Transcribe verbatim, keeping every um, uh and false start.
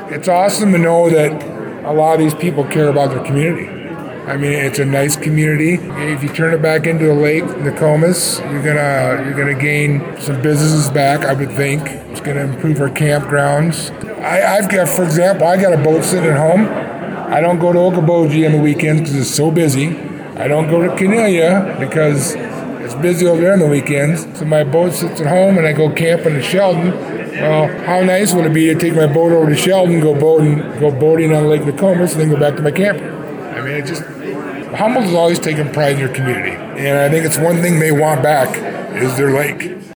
it's awesome to know that a lot of these people care about their community. I mean, it's a nice community. If you turn it back into a lake, Nokomis, you're gonna you're gonna gain some businesses back. I would think it's gonna improve our campgrounds. I, I've got, for example, I got a boat sitting at home. I don't go to Okoboji on the weekends because it's so busy. I don't go to Cornelia because it's busy over there on the weekends. So my boat sits at home, and I go camping in Sheldon. Well, how nice would it be to take my boat over to Sheldon, go boating, go boating on Lake Nokomis, and then go back to my camper? I mean, it just. Humboldt has always taken pride in their community, and I think it's one thing they want back is their lake.